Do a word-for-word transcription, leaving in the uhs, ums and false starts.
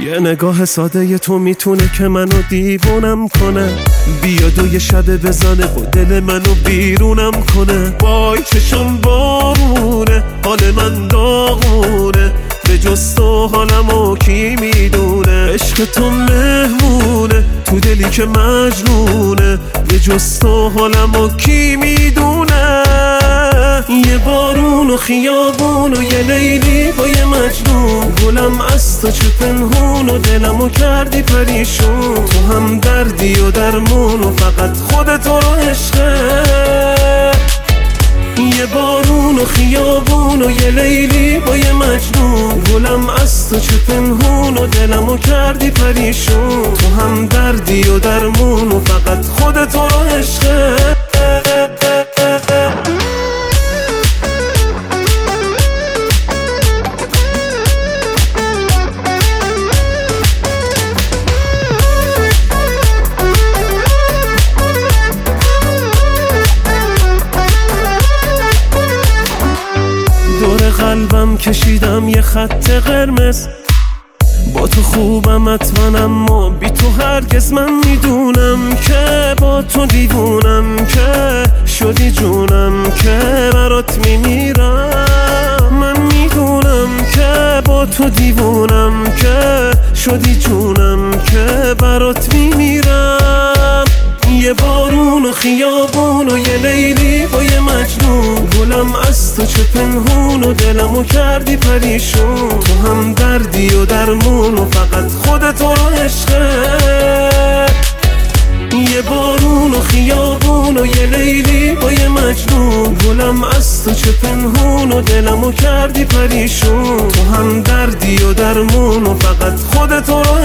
یه نگاه ساده تو میتونه که منو دیوونم کنه، بیاد و یه شب بزنه و دل منو بیرونم کنه. وای چشم بارونه، حال من داغونه، به جز تو حالمو کی میدونه. عشق تو مهمونه تو دلی که مجنونه، به جز تو حالمو کی میدونه. یه بارون و خیابون و یه لیلی با یه مجنون، گلم از تو چه پنهون و دلمو کردی پریشون. تو هم دردی و درمون و فقط خودت رو عشقه. یه بارون و خیابون و یه لیلی با یه مجنون، گلم از تو چه پنهون و دلمو کردی پریشون. تو هم دردی و درمون و فقط خودت رو عشقه. قلبم کشیدم یه خط قرمز، با تو خوبم حتما اما بی تو هرگز. من میدونم که با تو دیوونم، که شدی جونم، که برات میمیرم. من میدونم که با تو دیوونم، که شدی جونم، که برات میمیرم. یه بارون و خیابون و یه لیلی با یه مجنون، گلم از تو چه پنهون و دلمو کردی پریشون. تو هم دردی و درمون و فقط خودت رو عشقه. یه بارون و خیابون و یه لیلی با یه مجنون، گلم از تو چه پنهون و دلمو کردی پریشون. تو هم دردی و درمون و فقط خودت رو